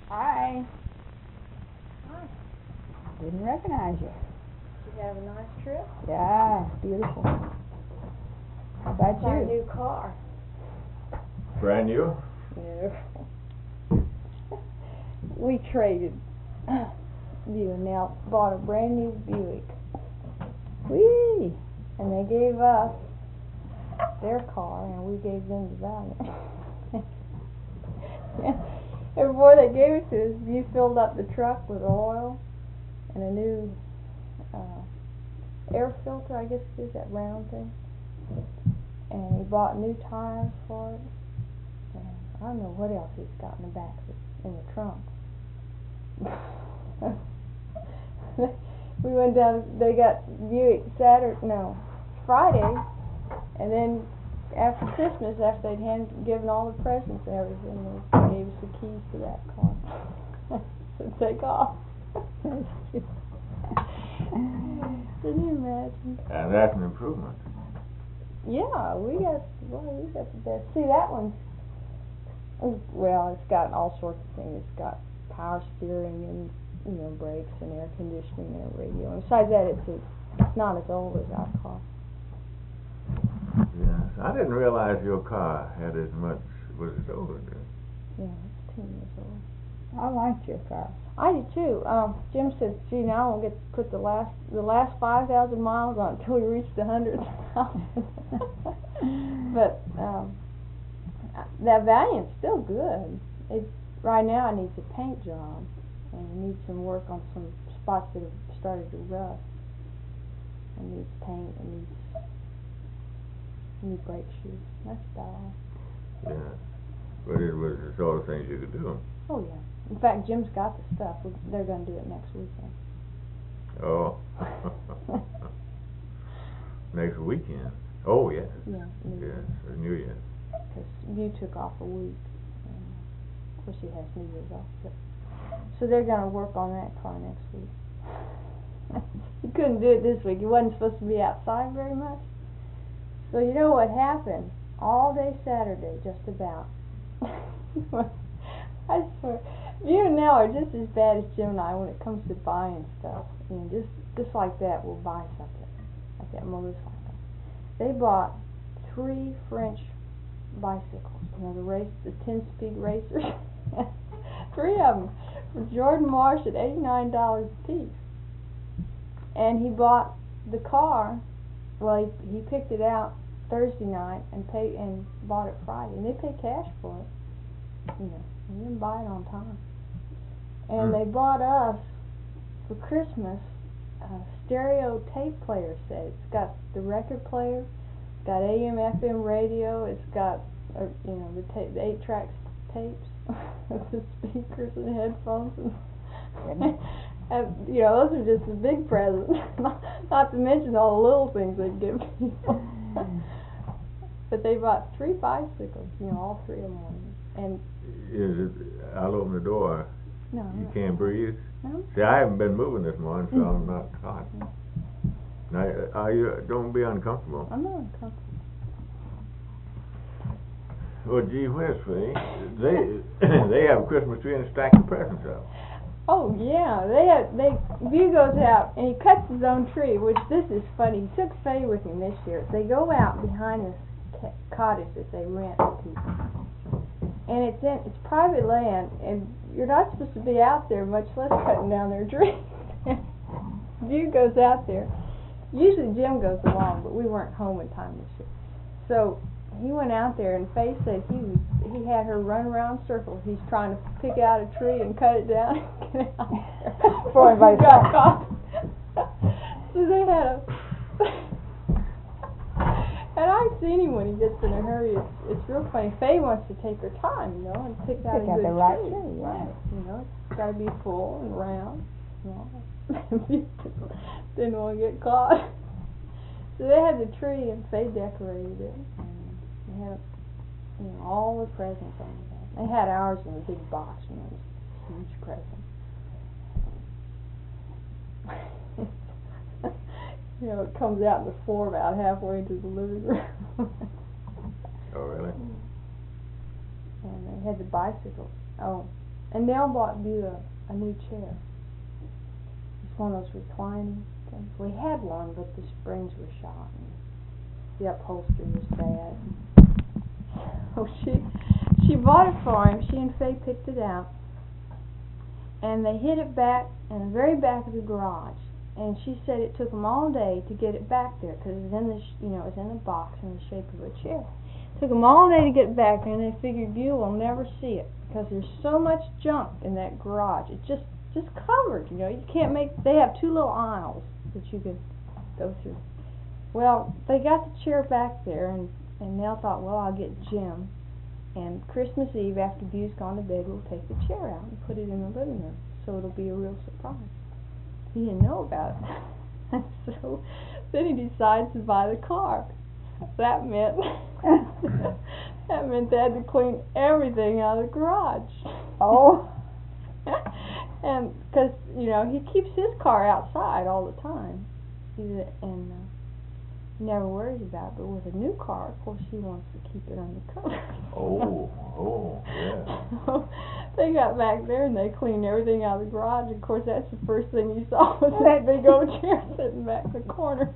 Hi. Hi. Didn't recognize you. Did you have a nice trip? Yeah, beautiful. How about My you? new car. Brand new? No. We traded. You and Nell bought a brand new Buick. Whee! And they gave us their car, and we gave them the Valiant. And before they gave it to us, you filled up the truck with oil and a new air filter, I guess it is, that round thing. And he bought new tires for it. And I don't know what else he's got in the back of it, in the trunk. We went down, they got Buick Friday, and then after Christmas, after they'd given all the presents and everything, they gave us the keys to that car to take off. Can you imagine? And that's an improvement. Yeah, we got the best. See, that one's, well, it's got all sorts of things. It's got power steering and, brakes and air conditioning and a radio. And besides that, it's not as old as our car. Yes. I didn't realize your car had as much, was it older then? Yeah, it's 10 years old. I liked your car. I do too. Jim said, "Gee, now I won't get to put the last 5,000 miles on until we reach the 100,000." But that Valiant's still good. Right now it needs a paint job, and it needs some work on some spots that have started to rust. It needs paint. It needs new brake shoes. That's about all. Yeah. But it was the sort of things you could do. Oh yeah. In fact, Jim's got the stuff. They're going to do it next weekend. Oh. Next weekend. Oh, yes. Yeah. Yes, New Year. Because you took off a week. Of course, he has New Year's off. So they're going to work on that car next week. He couldn't do it this week. He wasn't supposed to be outside very much. So you know what happened? All day Saturday, just about. I swear, you and Nell are just as bad as Jim and I when it comes to buying stuff. Just like that, we'll buy something. Like that motorcycle. They bought 3 French bicycles. The 10-speed racers. 3 of them for Jordan Marsh at $89 a piece. And he bought the car. Well, he picked it out Thursday night and bought it Friday. And they paid cash for it. They didn't buy it on time. And they bought us for Christmas a stereo tape player set. It's got the record player, it's got AM, FM radio, it's got the 8-track tapes, the speakers and headphones, and those are just the big presents. Not to mention all the little things they give people. But they bought 3 bicycles, all 3 of them. And I'll open the door. No. You can't breathe? No. See, I haven't been moving this morning, so I'm not hot. Now, don't be uncomfortable. I'm not uncomfortable. Well, gee whiz, they have a Christmas tree and a stack of presents up. Oh yeah, View goes out and he cuts his own tree, which this is funny. He took Faye with him this year. They go out behind this cottage that they rent to people, and it's private land, and you're not supposed to be out there, much less cutting down their trees. View goes out there. Usually Jim goes along, but we weren't home in time this year, so he went out there, and Faye said he had her run around circles. He's trying to pick out a tree and cut it down and get out there before anybody got caught. So they had and I've seen him when he gets in a hurry. It's real funny. Faye wants to take her time, and pick out a good the right tree. tree, right. It's got to be full and round. Didn't want to get caught. So they had the tree, and Faye decorated it. They had, all the presents on it. They had ours in a big box, it was a huge present. It comes out in the floor about halfway into the living room. Oh, really? And they had the bicycles. Oh, And Nell bought Beau a new chair. It's one of those reclining things. We had one, but the springs were shot and the upholstery was bad. So she bought it for him. She and Faye picked it out, and they hid it back in the very back of the garage. And she said it took them all day to get it back there because it was in the it was in a box in the shape of a chair. It took them all day to get it back there, and they figured Beau will never see it because there's so much junk in that garage. It's just covered. You can't make. They have two little aisles that you can go through. Well, they got the chair back there, and Nell thought, well, I'll get Jim. And Christmas Eve, after Beau's gone to bed, we'll take the chair out and put it in the living room, so it'll be a real surprise. He didn't know about it. So then he decides to buy the car. That meant they had to clean everything out of the garage. Oh. And because he keeps his car outside all the time, and he never worries about it. But with a new car, of course, he wants to keep it under cover. Oh, yeah. So they got back there and they cleaned everything out of the garage. Of course, that's the first thing you saw was that big old chair sitting back in the corner.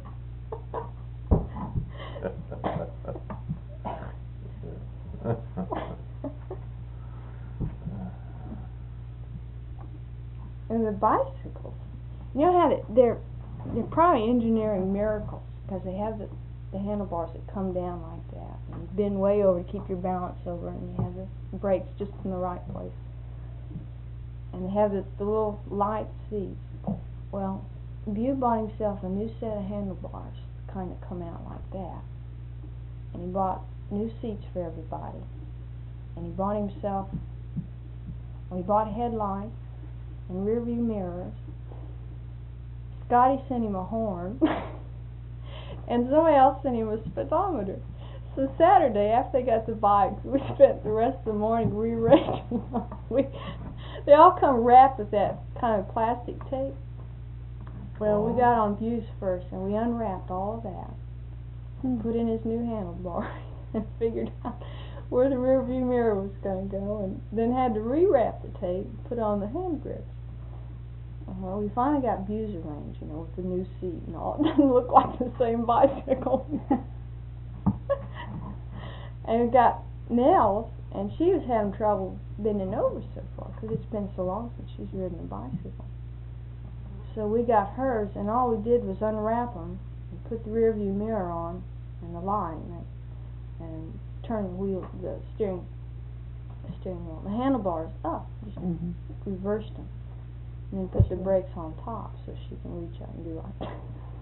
And the bicycles, you know how they're probably engineering miracles because they have the handlebars that come down like that and you bend way over to keep your balance over, and you have the brakes just in the right place, and they have the little light seats. Well, Beau bought himself a new set of handlebars that kind of come out like that, and he bought new seats for everybody, and he bought headlights and rear view mirrors. Scotty sent him a horn and somebody else sent him a speedometer. So Saturday, after they got the bikes, we spent the rest of the morning re-rating them. They all come wrapped with that kind of plastic tape. Well, we got on Beau's first, and we unwrapped all of that, put in his new handlebar, and figured out where the rear view mirror was going to go, and then had to re-wrap the tape and put on the hand grips. Well, we finally got Beau's arranged, with the new seat and all. It doesn't look like the same bicycle. And we got Nell's, and she was having trouble bending over so far because it's been so long since she's ridden a bicycle. So we got hers, and all we did was unwrap them and put the rear view mirror on and the light, and turn the steering wheel, the handlebars up, just reversed them. And then put the brakes on top so she can reach out and do like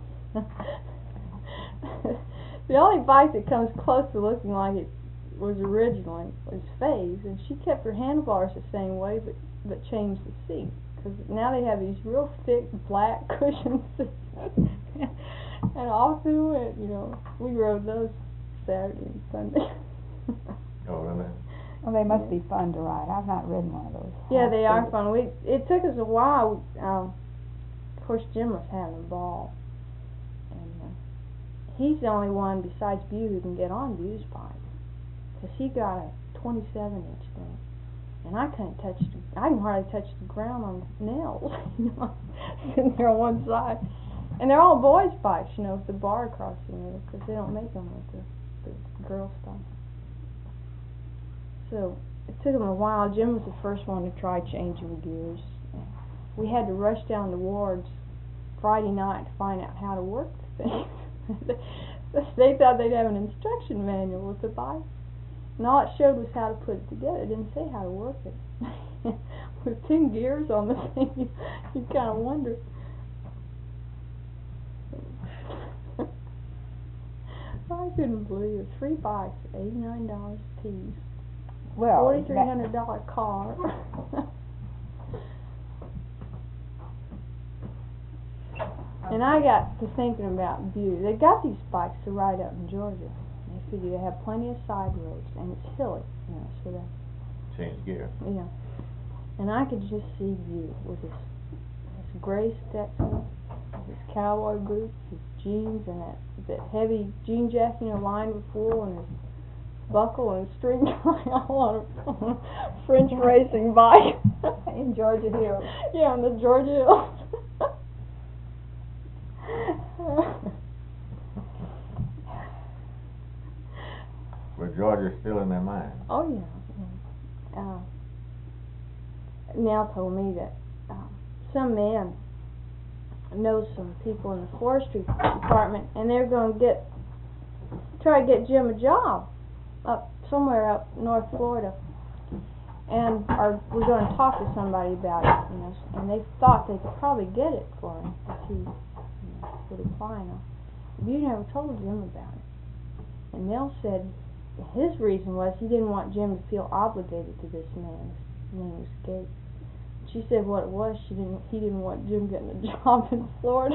that. The only bike that comes close to looking like it was originally was Faye's, and she kept her handlebars the same way but changed the seat. Because now they have these real thick black cushion seats. And off we went, we rode those Saturday and Sunday. Oh, really? Well, they must be fun to ride. I've not ridden one of those. Yeah, they are fun. It took us a while. Of course, Jim was having a ball, and he's the only one besides Beau who can get on Beau's bike, because he got a 27-inch thing, and I can hardly touch the ground on Nell's. Sitting there on one side, and they're all boys' bikes, with the bar across the middle, because they don't make them with the girl stuff. So it took him a while. Jim was the first one to try changing gears. We had to rush down to Ward's Friday night to find out how to work the thing. They thought they'd have an instruction manual with the bike, and all it showed was how to put it together. It didn't say how to work it. With 10 gears on the thing, you kind of wonder. I couldn't believe it. 3 bikes, $89 a piece. Well, $4,300 car. And I got to thinking about Beau. They got these bikes to ride up in Georgia. They figure they have plenty of side roads, and it's hilly, so that. Change gear. Yeah. And I could just see Beau with his gray Stetson, his cowboy boots, his jeans, and that heavy jean jacket, lined with wool, and his buckle and string tie on a French racing bike. In Georgia Hills. Yeah, in the Georgia Hills. But Georgia's still in their mind. Oh yeah. Nell told me that some man knows some people in the forestry department, and they're going to try to get Jim a job up somewhere up North Florida, and we're going to talk to somebody about it, you know, and they thought they could probably get it for him if he would apply now. You never told Jim about it, and Nell said his reason was he didn't want Jim to feel obligated to this man. His name was Gates. She said what it was, he didn't want Jim getting a job in Florida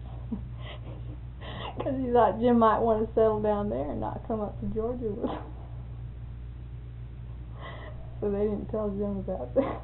because he thought Jim might want to settle down there and not come up to Georgia with him. So they didn't tell Jim about that.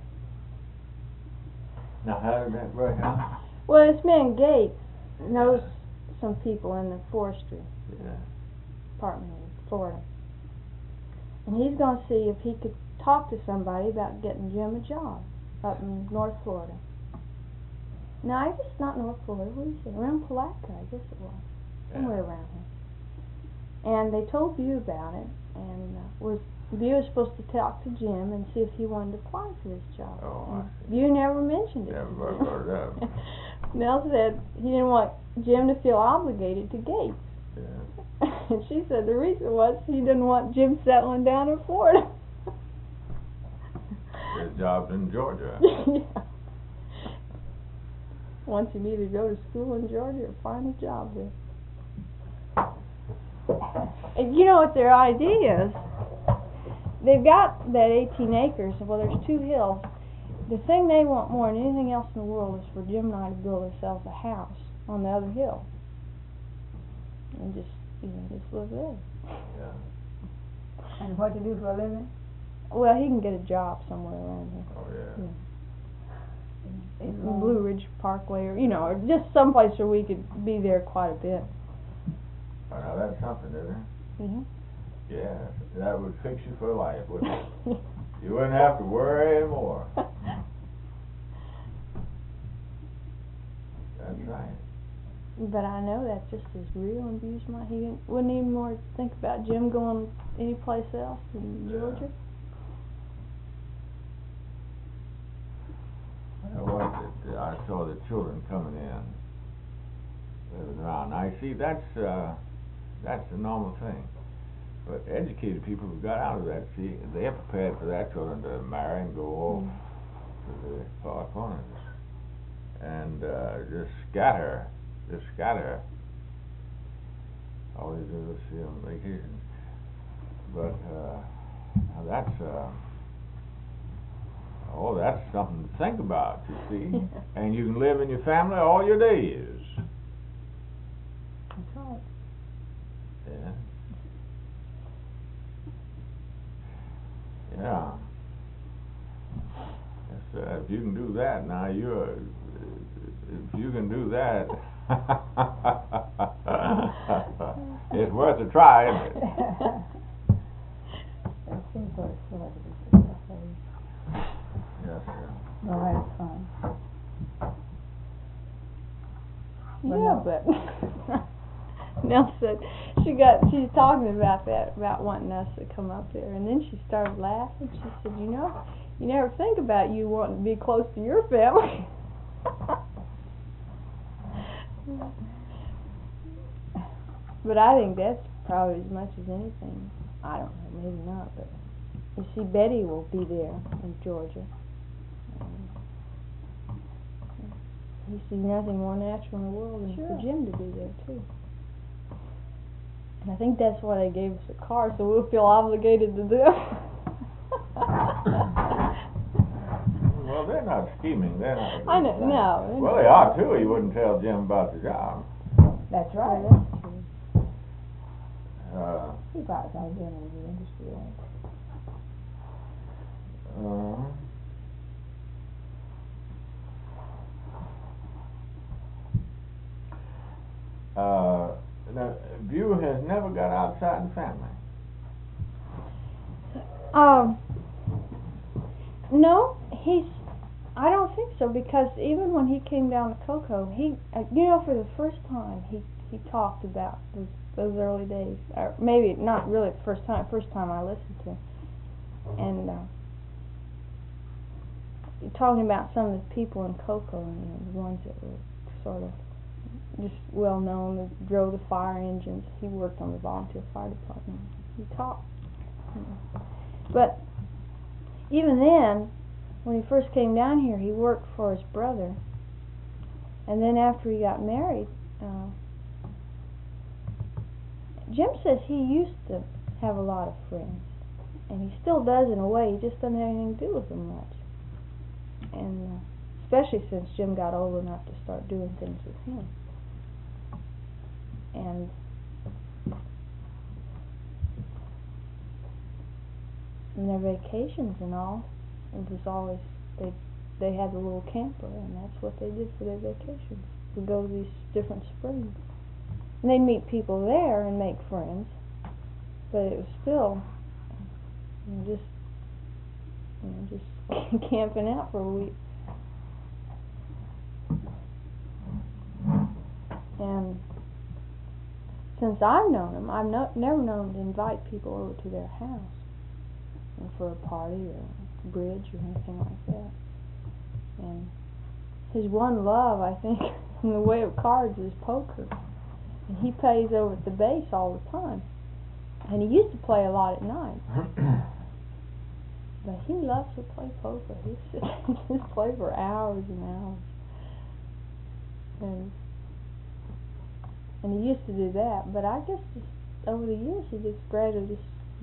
Now how did that work out? Well, this man Gates knows some people in the forestry department in Florida, and he's going to see if he could talk to somebody about getting Jim a job up in North Florida. No, I guess not North Florida. What do you say? Around Palatka, I guess it was. Somewhere around here. And they told Bew about it, and Bew was supposed to talk to Jim and see if he wanted to apply for this job. Oh, I see. Bew never mentioned it. Never heard of it. Nell said he didn't want Jim to feel obligated to Gates. Yeah. And she said the reason was he didn't want Jim settling down in Florida. His job's in Georgia. Yeah. Once you need to go to school in Georgia or find a job there. And you know what their idea is? They've got that 18 acres. Well, there's 2 hills. The thing they want more than anything else in the world is for Jim and I to build ourselves a house on the other hill. And just live there. Yeah. And what to do for a living? Well, he can get a job somewhere around here. Oh yeah. Blue Ridge Parkway, or or just someplace where we could be there quite a bit. Oh, now that's something, isn't it? Mm-hmm. Yeah, that would fix you for life, wouldn't it? You wouldn't have to worry anymore. That's right. But I know that's just as real in Bew's mind. He wouldn't even more think about Jim going anyplace else in Georgia. I saw the children coming in, living around. I see that's the normal thing. But educated people who got out of that, see, they're prepared for their children to marry and go off to the far corners and just scatter. All they do is see them on vacation. But that's something to think about, you see. And you can live in your family all your days. That's right. Yeah. Yeah. If you can do that, now if you can do that, it's worth a try, isn't it? It seems sort of silly to be successful. Yes, sir. Well, that's fun. Yeah, but Nell said she's talking about that, about wanting us to come up there, and then she started laughing. She said, you never think about you wanting to be close to your family. But I think that's probably as much as anything. I don't know, maybe not, but you see, Betty will be there in Georgia. You see nothing more natural in the world than for Jim to be there too. And I think that's why they gave us a car, so we'll feel obligated to them. Well, they're not scheming. They're not. I know, no. Well, they are too. You wouldn't tell Jim about the job. That's right. That's true. He probably thought Jim was the industry, right? Now, Bew has never got outside the family. No, I don't think so, because even when he came down to Cocoa, for the first time, he talked about those early days, or maybe not really the first time I listened to him, and talking about some of the people in Cocoa, and the ones that were sort of just well known, that drove the fire engines. He worked on the volunteer fire department. He talked, but even then, when he first came down here, he worked for his brother, and then after he got married, Jim says he used to have a lot of friends, and he still does in a way. He just doesn't have anything to do with them much, and especially since Jim got old enough to start doing things with him. And their vacations and all, it was always, they had a little camper, and that's what they did for their vacations. We'd go to these different springs, and they'd meet people there and make friends, but it was still just camping out for a week. And since I've known him, I've never known him to invite people over to their house for a party or bridge or anything like that. And his one love, I think, in the way of cards is poker. And he plays over at the base all the time. And he used to play a lot at night. But he loves to play poker. He just play for hours and hours. And he used to do that, but I guess just over the years he just gradually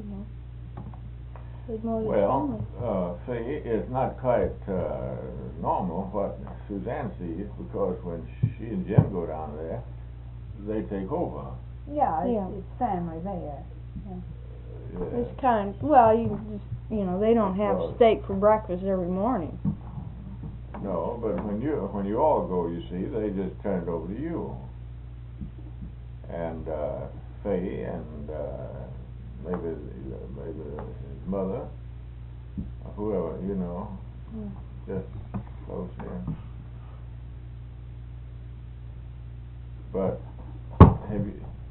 played more than family. See, it's not quite normal what Suzanne sees, because when she and Jim go down there, they take over. Yeah, it's family there. Yeah. It's kind of, you just, they don't have steak for breakfast every morning. No, but when you all go, you see, they just turn it over to you. And Faye and maybe his mother, or whoever, just close in. But have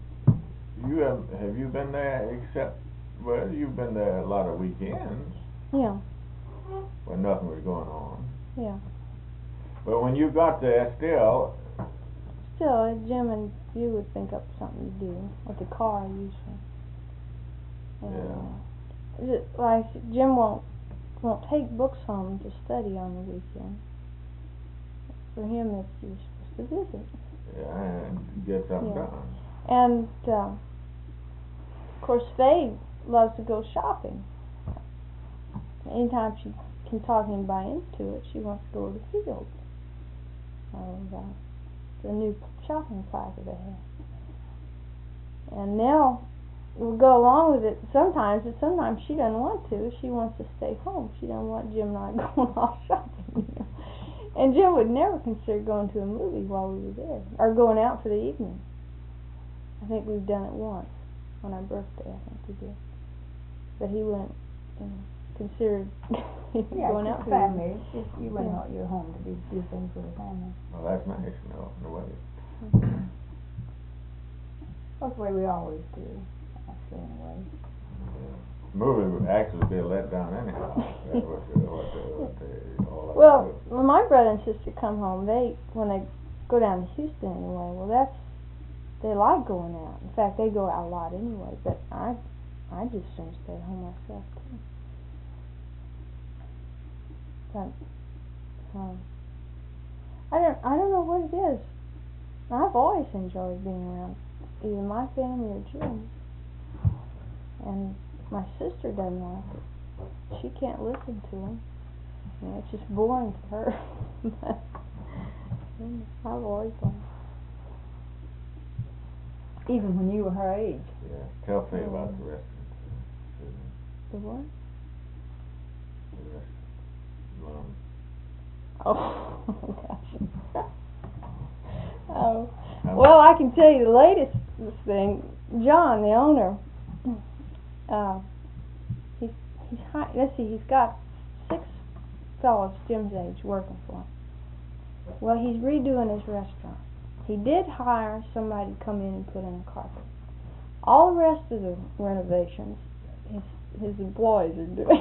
you been there, except, well, you've been there a lot of weekends. Yeah. When nothing was going on. Yeah. But when you got there, still, Jim and you would think up something to do with the car usually. And, like Jim won't take books home to study on the weekend. For him, it's you're supposed to visit. Yeah, and get something done. And of course, Faye loves to go shopping. Anytime she can talk anybody into it, she wants to go to the field. The new shopping plaza they have. And now we'll go along with it sometimes, but sometimes she doesn't want to. She wants to stay home. She doesn't want Jim and I going off shopping. And Jim would never consider going to a movie while we were there, or going out for the evening. I think we've done it once on our birthday. I think we did. But he wouldn't consider going out for the family. evening. It's just you went out your home to do things with the family. Well, that's nice, in a way. That's the way we always do, actually, anyway. Movie would actually be a letdown anyhow. That's what Well, when my brother and sister come home, when they go down to Houston anyway, they like going out. In fact, they go out a lot anyway, but I just soon stay at home myself too. But I don't know what it is. I've always enjoyed being around either my family or Jim's. And my sister doesn't like it. She can't listen to him. It's just boring to her. But I've always liked it. Even when you were her age. Yeah, tell Faye about the restaurant. The what? The restaurant. Oh, gosh. Oh. Well, I can tell you the latest thing. John, the owner, let's see, he's got 6 fellows Jim's age working for him. Well, he's redoing his restaurant. He did hire somebody to come in and put in a carpet. All the rest of the renovations, his employees are doing.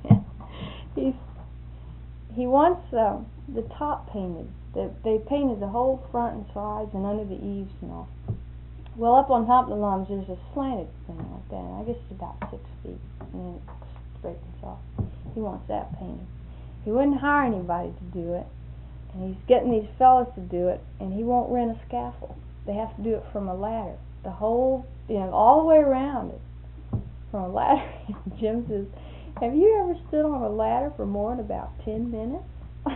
He wants the top painted. They painted the whole front and sides and under the eaves and all. Well, up on top of the lawns there's a slanted thing like that, and I guess it's about 6 feet, and then it straightens off. He wants that painted. He wouldn't hire anybody to do it, and he's getting these fellas to do it, and he won't rent a scaffold. They have to do it from a ladder. The whole, all the way around it, from a ladder. Jim says, have you ever stood on a ladder for more than about 10 minutes?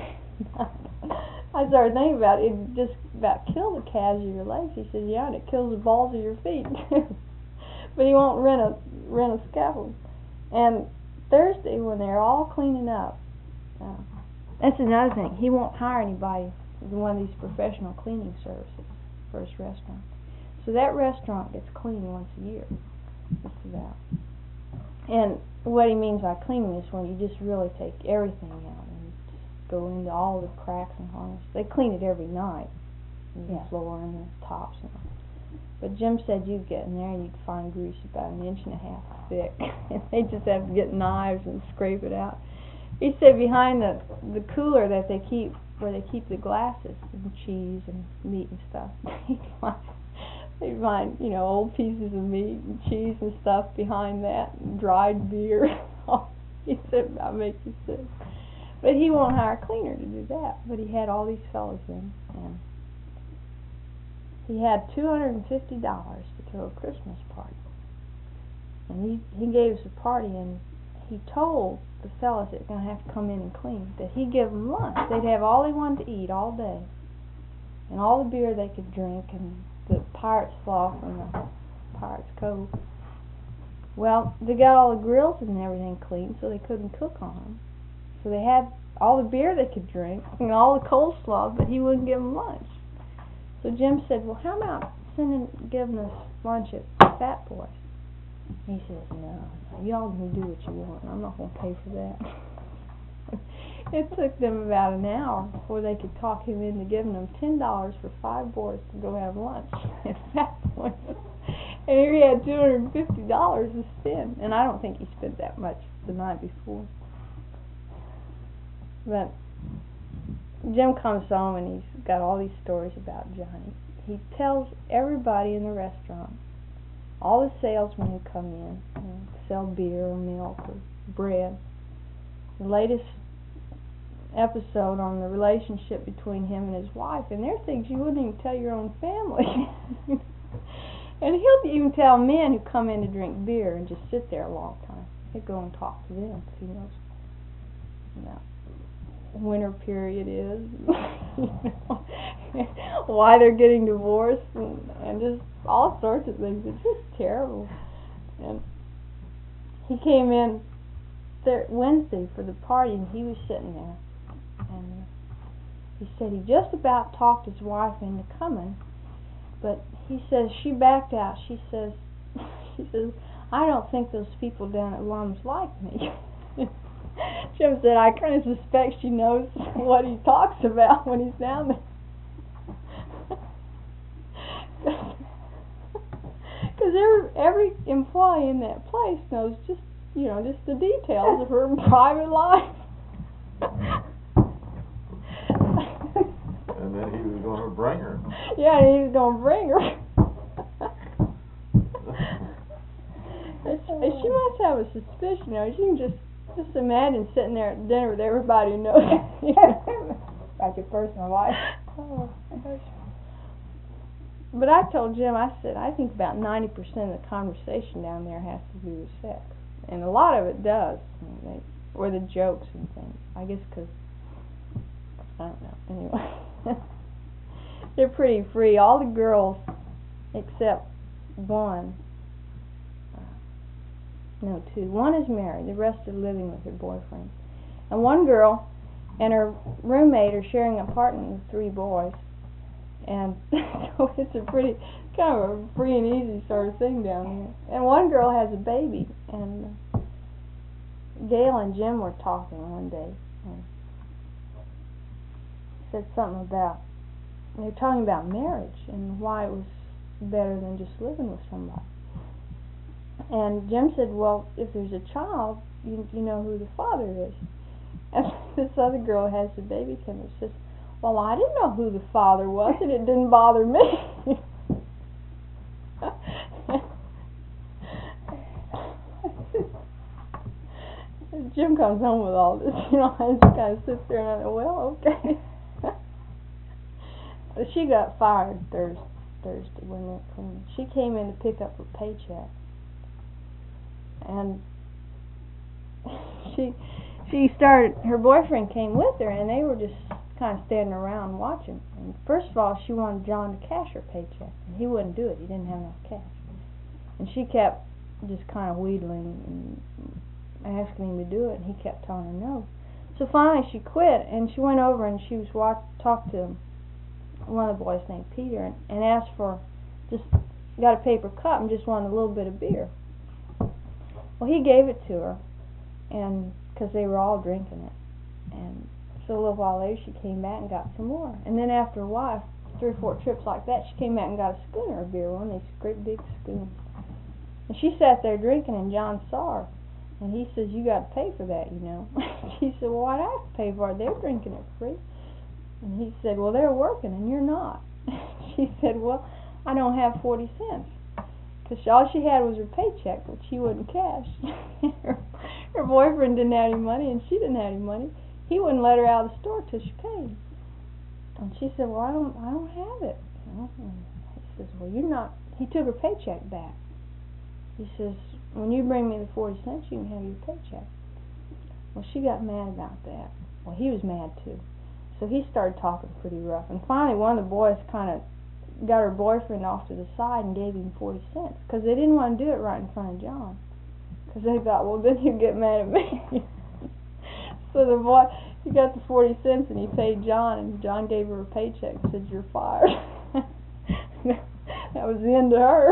I started thinking about it. It just about kill the calves of your legs. He says, yeah, and it kills the balls of your feet. But he won't rent a scaffold. And Thursday, when they're all cleaning up, that's another thing. He won't hire anybody, one of these professional cleaning services for his restaurant. So that restaurant gets cleaned once a year, just about. And what he means by cleaning is when you just really take everything out and just go into all the cracks and corners. They clean it every night, the floor and the tops and all. But Jim said you'd get in there and you'd find grease about 1.5 inches thick, and they just have to get knives and scrape it out. He said behind the cooler that they keep, where they keep the glasses and cheese and meat and stuff, they'd find, old pieces of meat and cheese and stuff behind that, and dried beer. He said, that makes you sick. But he won't hire a cleaner to do that. But he had all these fellas in, and he had $250 to throw a Christmas party. And he gave us a party, and he told the fellas that were going to have to come in and clean that he'd give them lunch. They'd have all they wanted to eat all day, and all the beer they could drink, and the Pirate's Flaw from the Pirate's Cove. Well, they got all the grills and everything clean, so they couldn't cook on them. So they had all the beer they could drink and all the coleslaw, but he wouldn't give them lunch. So Jim said, well, how about giving us lunch at Fat Boys? He says, no, y'all can do what you want. I'm not going to pay for that. It took them about an hour before they could talk him into giving them $10 for 5 boys to go have lunch at Fat Boys. And here he had $250 to spend, and I don't think he spent that much the night before. But Jim comes home and he's got all these stories about Johnny. He tells everybody in the restaurant, all the salesmen who come in, sell beer or milk or bread, the latest episode on the relationship between him and his wife, and there are things you wouldn't even tell your own family. And he'll even tell men who come in to drink beer and just sit there a long time. He'll go and talk to them because he knows about winter period is, why they're getting divorced, and just all sorts of things. It's just terrible. And he came in Wednesday for the party, and he was sitting there, and he said he just about talked his wife into coming, but he says she backed out. She says, I don't think those people down at Lum's like me. Jim said, I kind of suspect she knows what he talks about when he's down there. Because every employee in that place knows just the details of her private life. And then he was going to bring her. Yeah, he was going to bring her. She must have a suspicion. She can just imagine sitting there at dinner with everybody who knows about your personal life. Oh. But I told Jim, I said, I think about 90% of the conversation down there has to do with sex. And a lot of it does. Or the jokes and things. I guess because, I don't know. Anyway. They're pretty free. All the girls, except one, no, 2. One is married. The rest are living with their boyfriends. And one girl and her roommate are sharing an apartment with 3 boys. And so it's a pretty, kind of a free and easy sort of thing down there. And one girl has a baby, and Gail and Jim were talking one day, and said something about, they were talking about marriage and why it was better than just living with somebody. And Jim said, well, if there's a child, you know who the father is. And this other girl has the baby came and says, well, I didn't know who the father was, and it didn't bother me. Jim comes home with all this, and she kind of sits there and I go, well, okay. She got fired Thursday when she came in to pick up her paycheck, and she started. Her boyfriend came with her, and they were just kind of standing around watching. And first of all, she wanted John to cash her paycheck, and he wouldn't do it. He didn't have enough cash, and she kept just kind of wheedling and asking him to do it, and he kept telling her no. So finally, she quit, and she went over and she was talked to one of the boys named Peter, and asked for, just got a paper cup and just wanted a little bit of beer. Well, he gave it to her, and because they were all drinking it, and so a little while later she came back and got some more, and then after a while, 3 or 4 trips like that, she came back and got a schooner of beer, one of these great big schooners, and she sat there drinking, and John saw her, and he says, you got to pay for that, She said, well, why'd I have to pay for it? They're drinking it free. And he said, well, they're working and you're not. She said, well, I don't have 40 cents. Because all she had was her paycheck, which she wouldn't cash. Her boyfriend didn't have any money, and she didn't have any money. He wouldn't let her out of the store till she paid. And she said, well, I don't have it. And he says, well, you're not. He took her paycheck back. He says, when you bring me the 40 cents, you can have your paycheck. Well, she got mad about that. Well, he was mad too. So he started talking pretty rough. And finally, one of the boys kind of got her boyfriend off to the side and gave him 40 cents. Because they didn't want to do it right in front of John. Because they thought, well, then he'd get mad at me. So the boy, he got the 40 cents and he paid John. And John gave her a paycheck and said, you're fired. That was the end of her.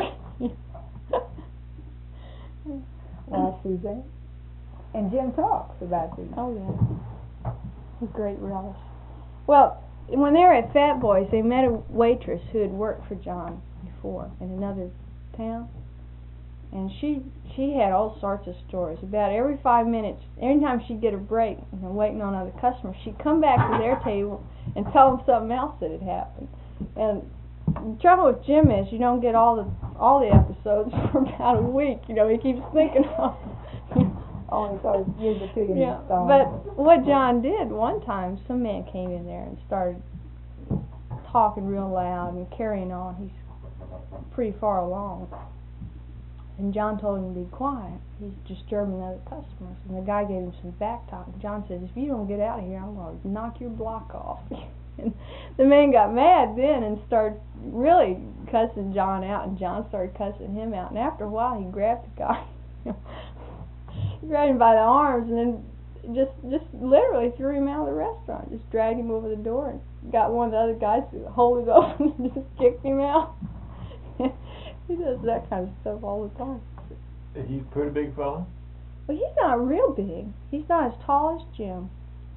Well, Suzanne. And Jim talks about these. Oh, yeah. He's a great relish. Well, when they were at Fat Boys, they met a waitress who had worked for John before in another town. And she had all sorts of stories. About every 5 minutes, every time she'd get a break, waiting on other customers, she'd come back to their table and tell them something else that had happened. And the trouble with Jim is you don't get all the episodes for about a week. He keeps thinking of them. Only so it gives it to you. Yeah, but what John did one time, some man came in there and started talking real loud and carrying on. He's pretty far along. And John told him to be quiet. He's disturbing other customers. And the guy gave him some back talk. And John says, if you don't get out of here, I'm going to knock your block off. And the man got mad then and started really cussing John out. And John started cussing him out. And after a while, he grabbed the guy. He grabbed him by the arms and then just literally threw him out of the restaurant. Just dragged him over the door and got one of the other guys to hold it open and just kicked him out. He does that kind of stuff all the time. He's a pretty big fella? Well, he's not real big. He's not as tall as Jim.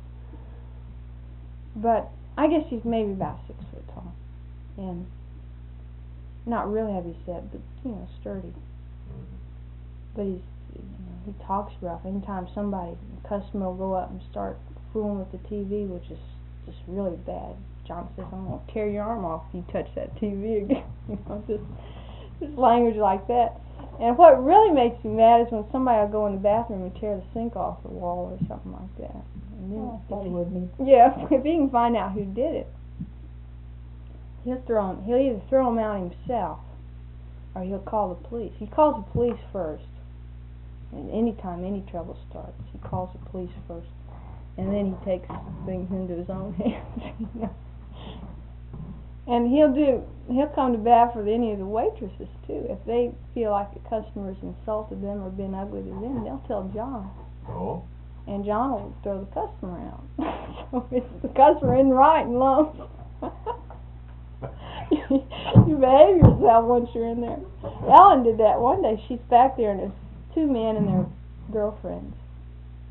But I guess he's maybe about 6 foot tall. And not real heavy set, but, sturdy. But he talks rough. Anytime a customer will go up and start fooling with the TV, which is just really bad. John says, I'm going to tear your arm off if you touch that TV again. Just language like that. And what really makes me mad is when somebody will go in the bathroom and tear the sink off the wall or something like that. And then if he can find out who did it, he'll either throw him out himself or he'll call the police. He calls the police first. And anytime any trouble starts, he calls the police first. And then he takes things into his own hands. And he'll come to bat for any of the waitresses too. If they feel like the customer's insulted them or been ugly to them, they'll tell John. Oh. And John will throw the customer out. So if the customer isn't right and lumps, you behave yourself once you're in there. Ellen did that one day. She's back there and there's 2 men and their girlfriends.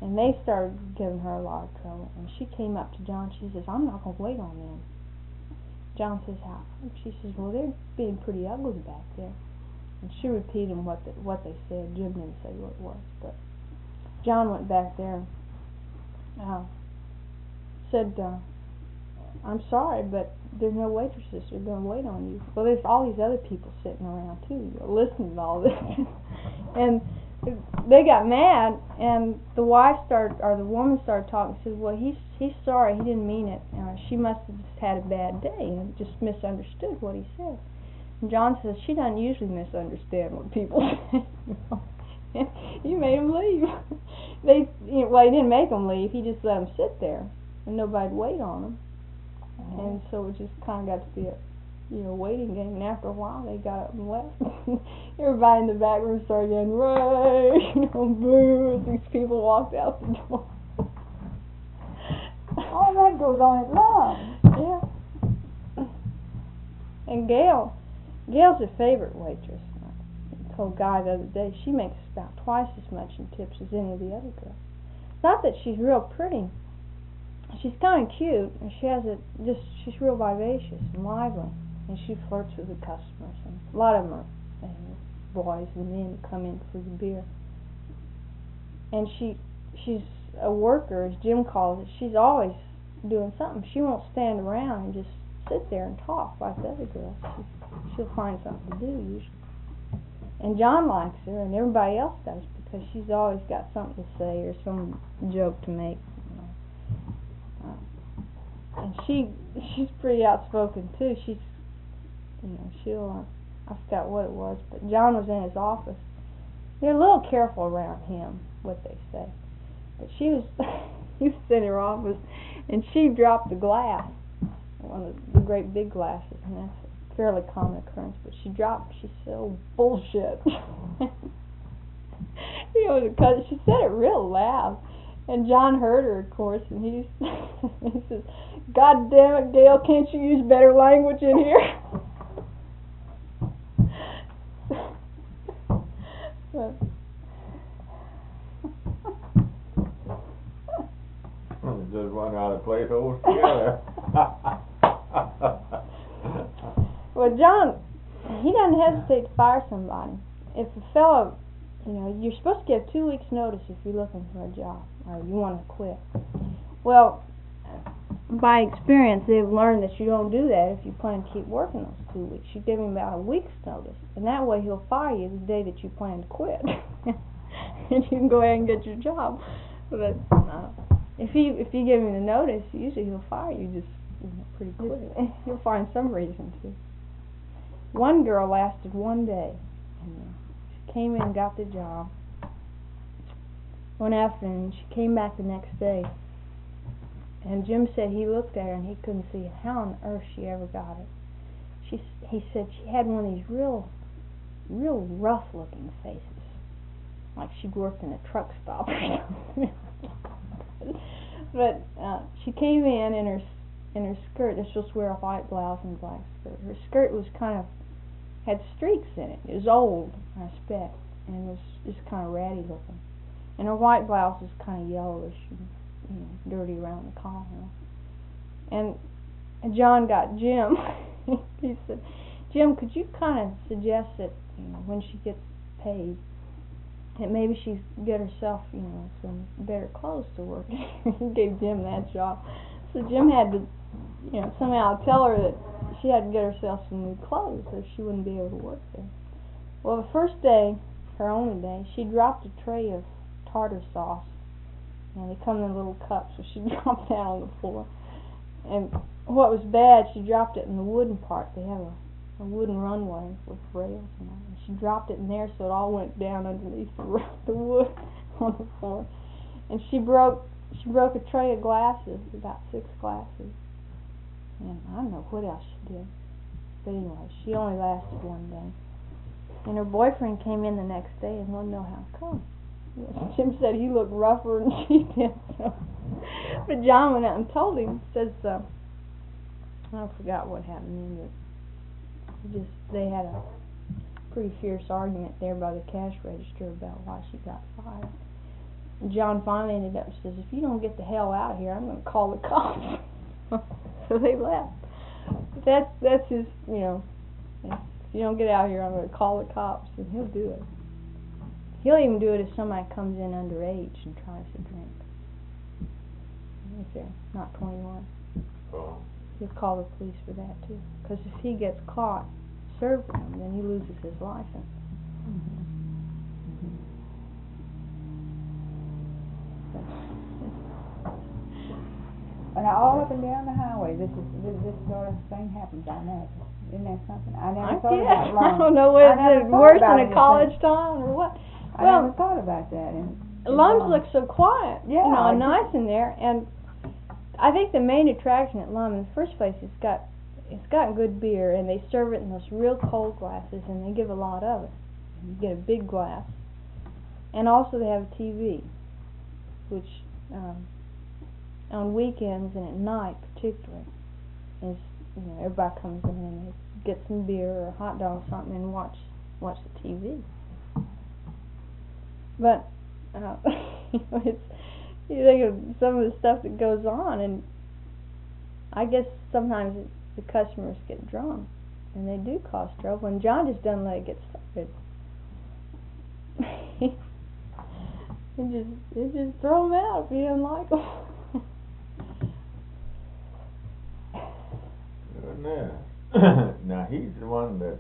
And they started giving her a lot of trouble. And she came up to John. She says, "I'm not going to wait on them." John says, "How?" She says, "Well, they're being pretty ugly back there." And she repeated what they said. Jim didn't say what it was, but John went back there and said, "I'm sorry, but there's no waitresses that are going to wait on you." Well, there's all these other people sitting around too, listening to all this, and they got mad. And the woman started talking. She said, "Well, he's sorry. He didn't mean it. She must have just had a bad day and just misunderstood what he said." And John says, "She doesn't usually misunderstand what people say." You made them leave. Well, he didn't make them leave. He just let them sit there, and nobody'd wait on them. And so it just kind of got to be a waiting game. And after a while, they got up and left. Everybody in the back room started getting Ray, boo. These people walked out the door. All that goes on at lunch. Yeah. And Gail's a favorite waitress. I told Guy the other day she makes about twice as much in tips as any of the other girls. Not that she's real pretty. She's kind of cute, and she's real vivacious and lively, and she flirts with the customers. And a lot of them are boys and men who come in for the beer. And she's a worker, as Jim calls it. She's always doing something. She won't stand around and just sit there and talk like the other girls. She'll find something to do usually. And John likes her, and everybody else does, because she's always got something to say or some joke to make. And she's pretty outspoken too. She'll I forgot what it was, but John was in his office. They're a little careful around him what they say. But he was in her office, and she dropped the glass, one of the great big glasses, and that's a fairly common occurrence. But she said, "Oh, bullshit." She said it real loud. And John heard her, of course, and he says, "God damn it, Gail, can't you use better language in here?" Just run out of place altogether. Well, John, he doesn't hesitate to fire somebody. If a fellow, you're supposed to give 2 weeks' notice if you're looking for a job or you want to quit. Well, by experience, they've learned that you don't do that if you plan to keep working those 2 weeks. You give him about a week's notice, and that way he'll fire you the day that you plan to quit, and you can go ahead and get your job. But if you give him the notice, usually he'll fire you just pretty quick. He'll find some reason to. One girl lasted 1 day, and she came in and got the job. One afternoon, she came back the next day, and Jim said he looked at her and he couldn't see how on earth she ever got it. He said she had one of these real rough-looking faces, like she'd worked in a truck stop or something. But she came in her skirt. They're supposed to wear a white blouse and a black skirt. Her skirt was had streaks in it. It was old, I expect, and was just kind of ratty looking. And her white blouse was kind of yellowish and dirty around the collar. And John got Jim. He said, "Jim, could you kind of suggest that when she gets paid, that maybe she get herself some better clothes to work?" He gave Jim that job. So Jim had to somehow tell her that she had to get herself some new clothes or she wouldn't be able to work there. Well, the first day, her only day, she dropped a tray of tartar sauce. They come in little cups, so she dropped that on the floor. And what was bad, she dropped it in the wooden part. They have a wooden runway with rails and all. And she dropped it in there, so it all went down underneath the wood on the floor. And she broke a tray of glasses, about 6 glasses. And I don't know what else she did. But anyway, she only lasted 1 day. And her boyfriend came in the next day and wanted to know how come. Jim said he looked rougher than she did. So. But John went out and told him. Says, I forgot what happened then, but they had a pretty fierce argument there by the cash register about why she got fired. John finally ended up says, if you don't get the hell out of here, I'm going to call the cops. So they left. That's his, you know, if you don't get out of here, I'm going to call the cops, and he'll do it. He'll even do it if somebody comes in underage and tries to drink. If they're not 21. Oh. He'll call the police for that too. Because if he gets caught serving them, then he loses his license. And all up and down the highway, this sort of thing happens, I imagine. Isn't that something? I never thought about Lum. I don't know whether it's worse than a it college town or what. I never thought about that. Lum's looks so quiet, yeah, you know, and nice in there. And I think the main attraction at Lum, in the first place, it's got good beer, and they serve it in those real cold glasses, and they give a lot of it. You get a big glass, and also they have a TV, which on weekends and at night particularly is, you know, everybody comes in and they get some beer or a hot dog or something and watch the TV. But you know, it's, you think of some of the stuff that goes on, and I guess sometimes the customers get drunk, and they do cause trouble. And John just doesn't let it get started. It just throw them out if you don't like them. Now he's the one that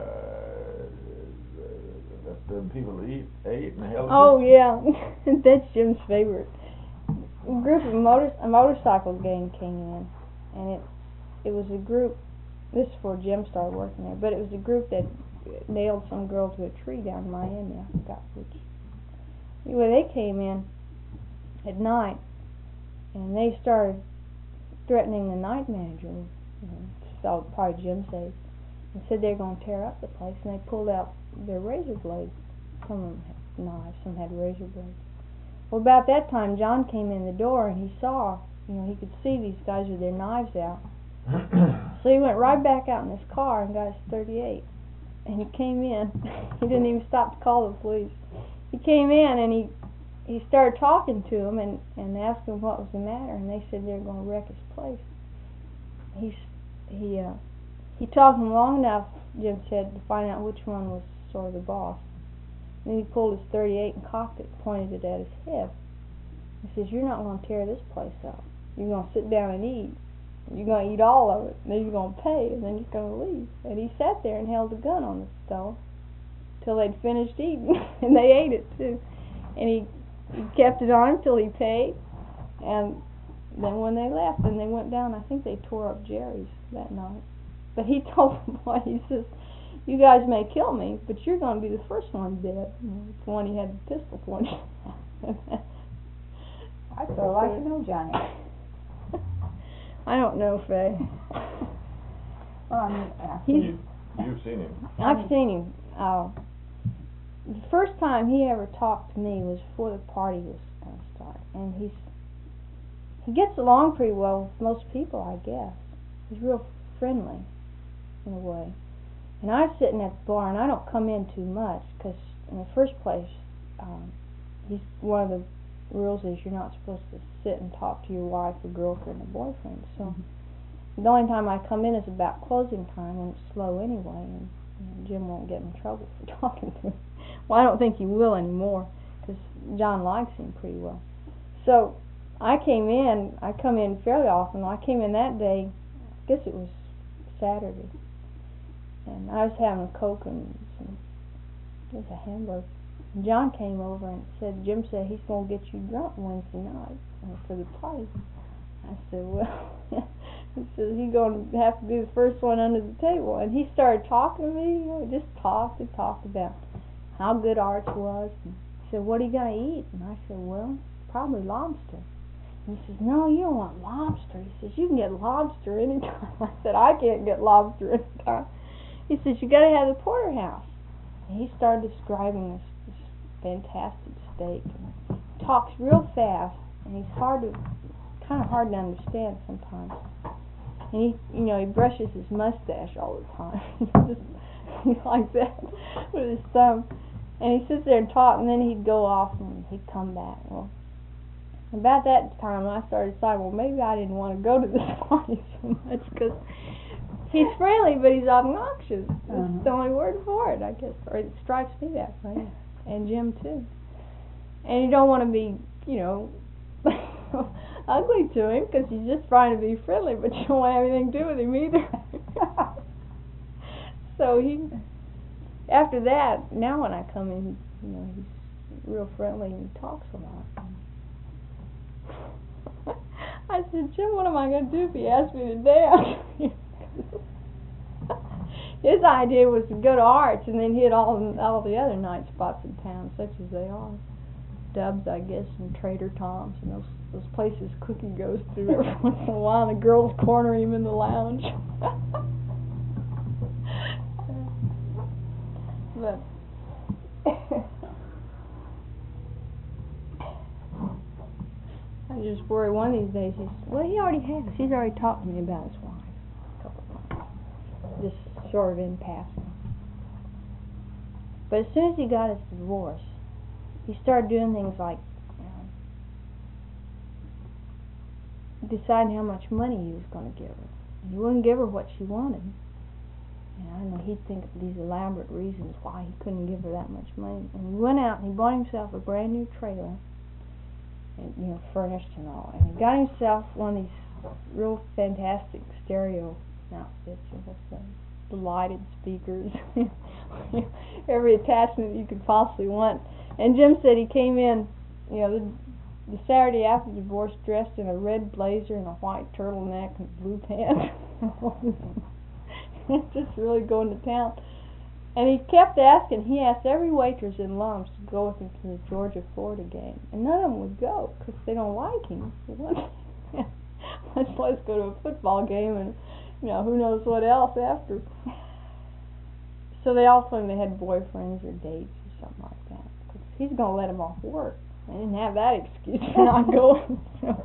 the people ate and held. Oh yeah, that's Jim's favorite. A group of a motorcycle gang came in, and it was a group. This is before Jim started working there, but it was a group that nailed some girl to a tree down in Miami. I forgot which. Anyway, they came in at night, and they started threatening the night manager. You know, so probably Jim said, and said they're going to tear up the place, and they pulled out their razor blades. Some of them had knives, some had razor blades. Well, about that time, John came in the door, and he saw, you know, he could see these guys with their knives out. So he went right back out in his car and got his .38, and he came in. He didn't even stop to call the police. He came in and he started talking to them and asked them what was the matter, and they said they were going to wreck his place. He talked to them long enough, Jim said, to find out which one was sort of the boss. Then he pulled his .38 and cocked it, pointed it at his head. He says, "You're not going to tear this place up. You're going to sit down and eat. You're going to eat all of it, and then you're going to pay, and then you're going to leave." And he sat there and held the gun on the stove till they'd finished eating, and they ate it too. And he kept it on until he paid, and then when they left, then they went down. I think they tore up Jerry's that night. But he told the boy, he says, "You guys may kill me, but you're going to be the first one dead." It's the one he had the pistol pointed at. I'd so like to know Johnny. I don't know, Faye. Well, You've seen him. I've seen him. The first time he ever talked to me was before the party was going to start, and he gets along pretty well with most people, I guess. He's real friendly in a way. And I was sitting at the bar, and I don't come in too much because, in the first place, he's one of the rules is you're not supposed to sit and talk to your wife or girlfriend or boyfriend. So the only time I come in is about closing time when it's slow anyway, and Jim won't get in trouble for talking to him. Well, I don't think he will anymore because John likes him pretty well. So I come in fairly often. I came in that day, I guess it was Saturday, and I was having a Coke and it was a hamburger. And John came over and said, "Jim said he's going to get you drunk Wednesday night for the party." I said, "Well," he says, "he's going to have to be the first one under the table." And he started talking to me, you know, just talked about how good Arch was. And he said, "What are you going to eat?" And I said, "Well, probably lobster." And he says, "No, you don't want lobster." He says, "You can get lobster anytime." I said, "I can't get lobster anytime." He says, "You got to have the porterhouse." And he started describing this fantastic steak. And he talks real fast, and he's kind of hard to understand sometimes. And he brushes his mustache all the time. He's like that with his thumb. And he'd sit there and talk, and then he'd go off and he'd come back. Well, about that time, I started deciding, well, maybe I didn't want to go to this party so much, because he's friendly, but he's obnoxious. That's the only word for it, I guess. Or it strikes me that way. And Jim, too. And you don't want to be, you know, ugly to him, because he's just trying to be friendly, but you don't want to have anything to do with him either. So after that, now when I come in, you know, he's real friendly and he talks a lot. I said, Jim, what am I going to do if he asks me to dance? His idea was to go to Arts and then hit all the other night spots in town, such as they are. Dubs, I guess, and Trader Tom's, and those places Cookie goes through every once in a while, and the girls corner him in the lounge. But I just worry one of these days he already has. He's already talked to me about his wife a couple of times. Just sort of in passing. But as soon as he got his divorce, he started doing things like deciding how much money he was going to give her. And he wouldn't give her what she wanted. And I know he'd think of these elaborate reasons why he couldn't give her that much money. And he went out and he bought himself a brand new trailer, and, you know, furnished and all. And he got himself one of these real fantastic stereo outfits, the lighted speakers, every attachment you could possibly want. And Jim said he came in, you know, the Saturday after the divorce, dressed in a red blazer and a white turtleneck and blue pants. Just really going to town. And he kept asking, he asked every waitress in Lumps to go with him to the Georgia-Florida game. And none of them would go, because they don't like him. Let's go to a football game and, you know, who knows what else after. So they all told him they had boyfriends or dates or something like that. Cause he's going to let them off work. They didn't have that excuse for not going.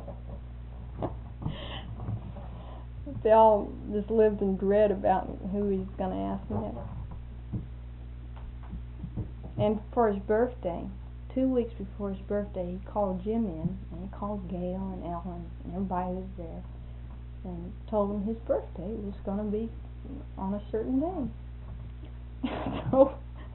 They all just lived in dread about who he's going to ask next. And for his birthday, 2 weeks before his birthday, he called Jim in, and he called Gail and Ellen, and everybody was there, and told him his birthday was going to be on a certain day. So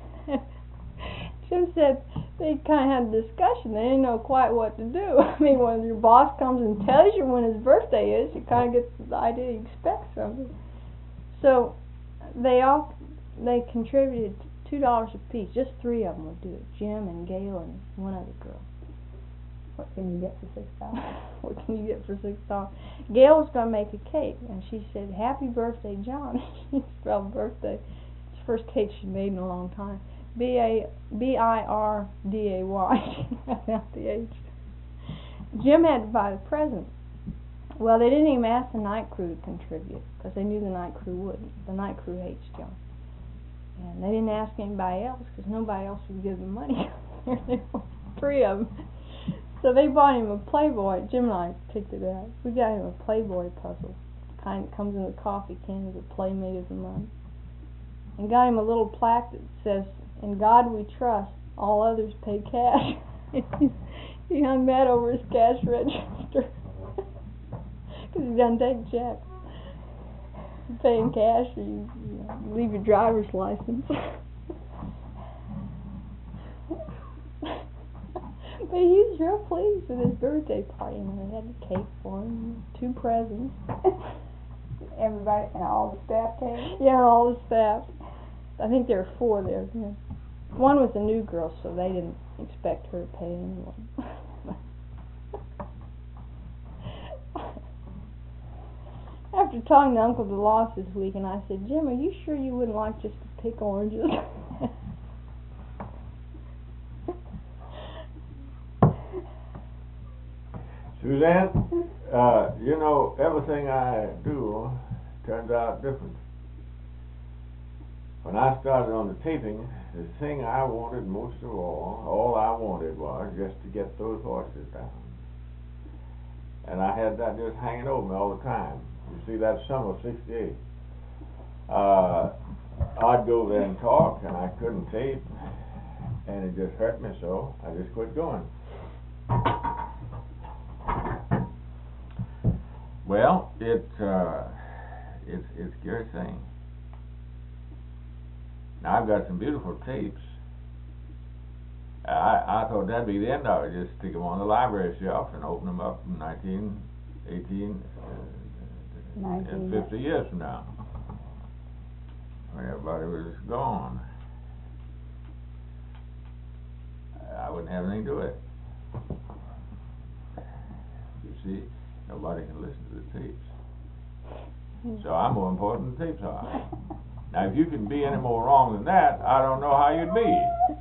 Jim said they kind of had a discussion. They didn't know quite what to do. I mean, when your boss comes and tells you when his birthday is, you kind of get the idea you expect something. So they contributed $2 apiece. Just 3 of them would do it. Jim and Gail and one other girl. What can you get for $6? What can you get for $6? Gail was going to make a cake, and she said, "Happy birthday, John." She spelled birthday. It's the first cake she made in a long time. Birthday. She left out the H. Jim had to buy the present. Well, they didn't even ask the night crew to contribute, because they knew the night crew wouldn't. The night crew hates John. And they didn't ask anybody else, because nobody else would give them money. There were 3 of them. So they bought him a Playboy. Jim and I picked it out. We got him a Playboy puzzle. The kind that comes in a coffee can with a Playmate of the month. And got him a little plaque that says, "In God we trust, all others pay cash." He hung that over his cash register. Because he doesn't take checks. You pay in cash, or you leave your driver's license. But he was real pleased with his birthday party. And they had the cake for him, 2 presents. Everybody and all the staff came? Yeah, all the staff. I think there were 4 there. Yeah. One was a new girl, so they didn't expect her to pay anyone. After talking to Uncle DeLoss this week, and I said, "Jim, are you sure you wouldn't like just to pick oranges?" Suzanne, you know, everything I do turns out different. When I started on the taping, the thing I wanted most of all I wanted was just to get those voices down. And I had that just hanging over me all the time. You see, that summer of '68. I'd go there and talk, and I couldn't tape. and it just hurt me so I just quit going. Well, it's a scary thing. Now I've got some beautiful tapes. I thought that'd be the end of it, just stick them on the library shelf and open them up in 1918 and 50 years from now, when everybody was gone. I wouldn't have anything to do with it. You see, nobody can listen to the tapes. So I'm more important than tapes are. Now, if you can be any more wrong than that, I don't know how you'd be.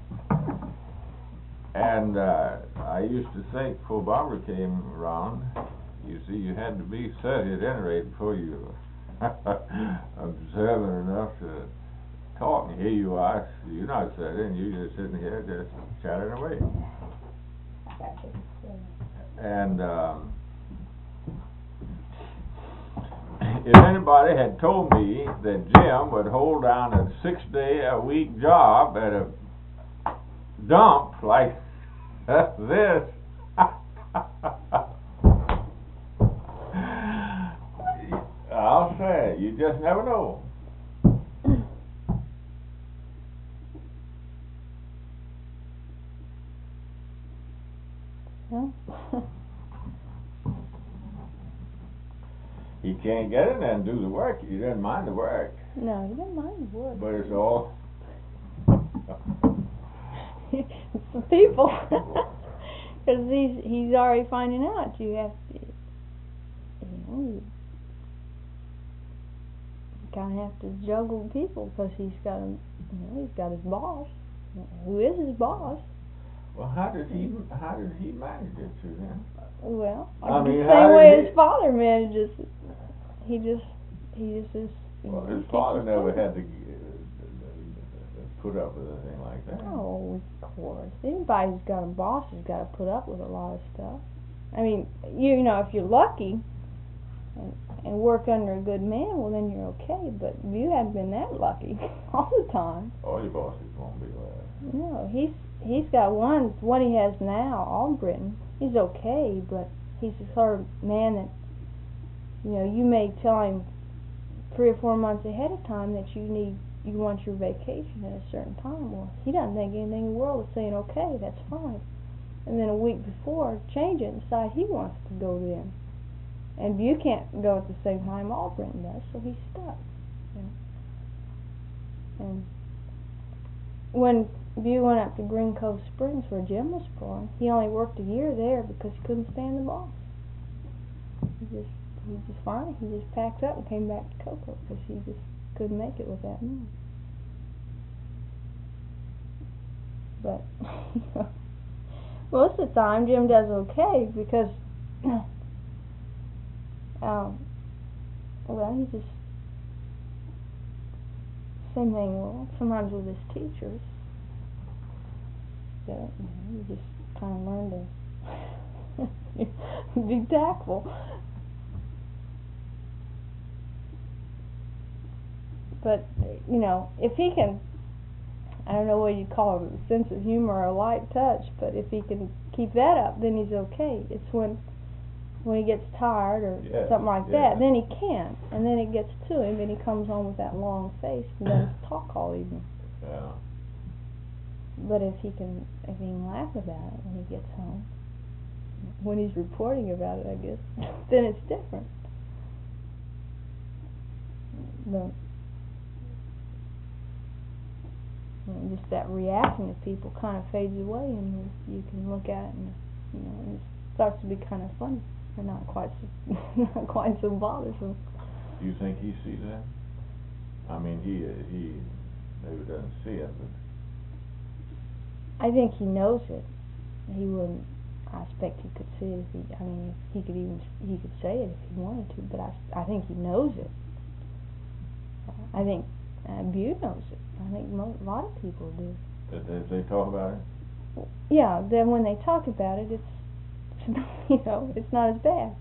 And I used to think before Barbara came around, you see, you had to be 30 at any rate before you were observant enough to talk. And here you are, you're not 30, and you're just sitting here just chatting away. And if anybody had told me that Jim would hold down a 6-day-a-week job at a dump like this, I'll say, you just never know. He can't get in there and do the work. He doesn't mind the work. No, he doesn't mind the work. But it's all it's the people. Because he's already finding out you have to, you kind of have to juggle people, because he's got his boss. Who is his boss? Well, how did he manage it to him? Well, I mean, the same way his father manages it. He just is. Well, his father never had to put up with anything like that. Oh, of course. Anybody who's got a boss has got to put up with a lot of stuff. I mean, you know, if you're lucky and work under a good man, well, then you're okay. But you haven't been that lucky all the time. All your bosses won't be like that. No, he's got one. What he has now, Albritton, he's okay, but he's the sort of man that, you know, you may tell him 3 or 4 months ahead of time that you want your vacation at a certain time. Well, he doesn't think anything in the world of saying, okay, that's fine. And then a week before, change it and decide he wants to go then. And Bew can't go at the same time Albritton does, so he's stuck. You know? And when Bew went up to Green Cove Springs, where Jim was born, he only worked a year there because he couldn't stand the boss. He just fine. He just packed up and came back to Cocoa because he just couldn't make it with that man. But most of the time Jim does okay because well, he just same thing. Well, sometimes with his teachers, that you just kind of learn to be tactful. But, you know, if he can, I don't know what you'd call it, a sense of humor or a light touch, but if he can keep that up, then he's okay. It's when he gets tired or something like that, then he can't. And then it gets to him, and he comes home with that long face and doesn't talk all evening. Yeah. But if he can laugh about it when he gets home, when he's reporting about it, I guess, then it's different. But just that reaction of people kind of fades away, and you can look at it, and you know, and it starts to be kind of funny, and not quite so bothersome. Do you think he sees that? I mean, he maybe doesn't see it, but I think he knows it. He wouldn't. I expect he could see it if he. I mean, he could say it if he wanted to, but I think he knows it. I think Bew knows it. I think a lot of people do. They talk about it? Yeah, then when they talk about it, it's you know, it's not as bad.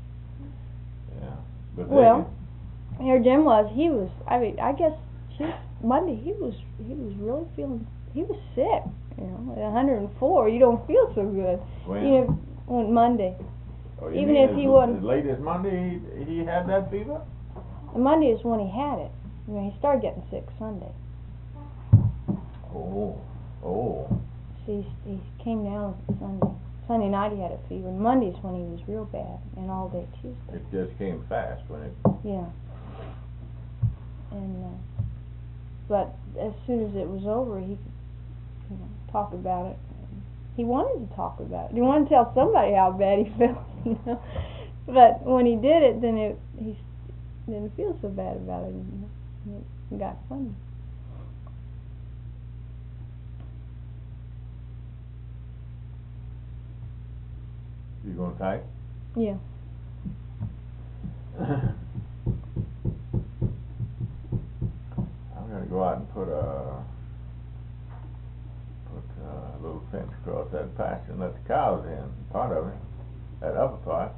Yeah. But well, here Jim was, I mean, I guess Monday he was really feeling, he was sick, you know, at 104, you don't feel so good. When? You know, on Monday. Oh, you Even mean if he wasn't, as late as Monday he had that fever? Monday is when he had it. You know, he started getting sick Sunday. Oh. See, he came down Sunday. Sunday night he had a fever. And Monday's when he was real bad, and all day Tuesday. It just came fast when it... Yeah. And, but as soon as it was over, he could, you know, talk about it. He wanted to talk about it. He wanted to tell somebody how bad he felt, you know. But when he did it, then he didn't feel so bad about it anymore. And it got funny. You gonna type? Yeah. I'm gonna go out and put a little fence across that pasture and let the cows in, part of it, that upper part.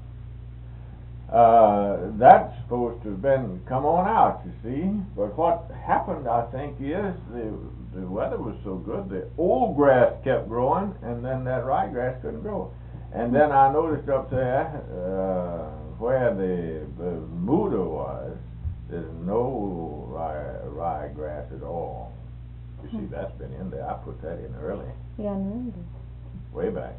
That's supposed to have been come on out, you see. But what happened, I think, is the weather was so good, the old grass kept growing, and then that ryegrass couldn't grow. And then I noticed up there where the Bermuda was, there's no ryegrass at all. You see, that's been in there. I put that in early. Yeah, I remember. Way back.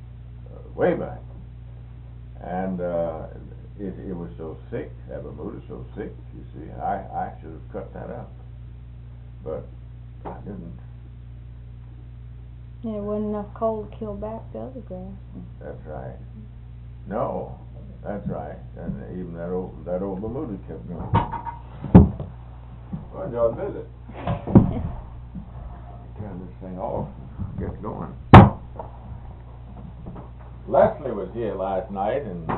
And it was so thick, that Bermuda so thick, you see. I should have cut that up. But I didn't. Yeah, there wasn't enough coal to kill back the other grass. That's right. No, that's right. And even that old Bermuda kept going. Well, y'all visit. Turn this thing off, get going. Leslie was here last night, and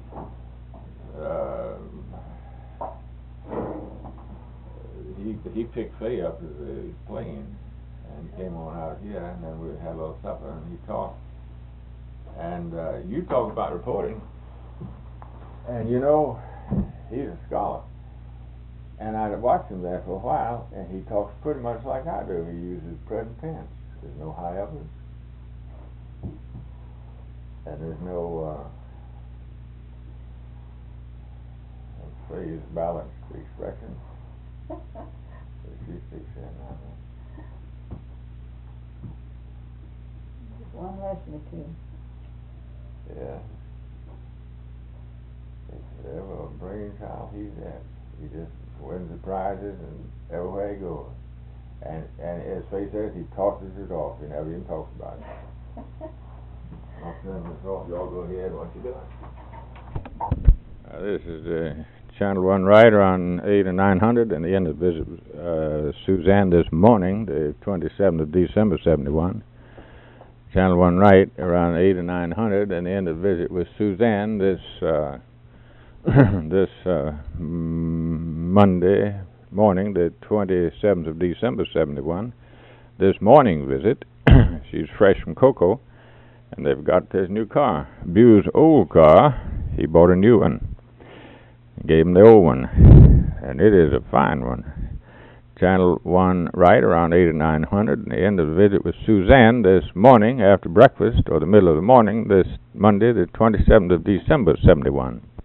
he picked Faye up as he was playing, and he came on out here, and then we had a little supper, and he talked. And you talk about reporting, and you know, he's a scholar. And I watched him there for a while, and he talks pretty much like I do. He uses present tense. There's no hyphens, and there's no phrase balanced expression. She speaks that now. Just one lesson or two. Yeah. Whatever a brainchild he's at, he just wins the prizes and everywhere he goes. And as Faye says, he tosses it off. He never even talks about it. I'll turn this off. Y'all go ahead. What you doing? This is Channel 1 right around 8 or 900, and the end of the visit was Suzanne this morning, the 27th of December, 71. Channel 1 right around 8 or 900, and the end of the visit was Suzanne this Monday morning, the 27th of December, 71. This morning visit, she's fresh from Cocoa, and they've got this new car. Bugh's old car, he bought a new one. Gave him the old one, and it is a fine one. Channel 1 right around 8 or 900, and the end of the visit was Suzanne this morning after breakfast, or the middle of the morning, this Monday, the 27th of December, 71.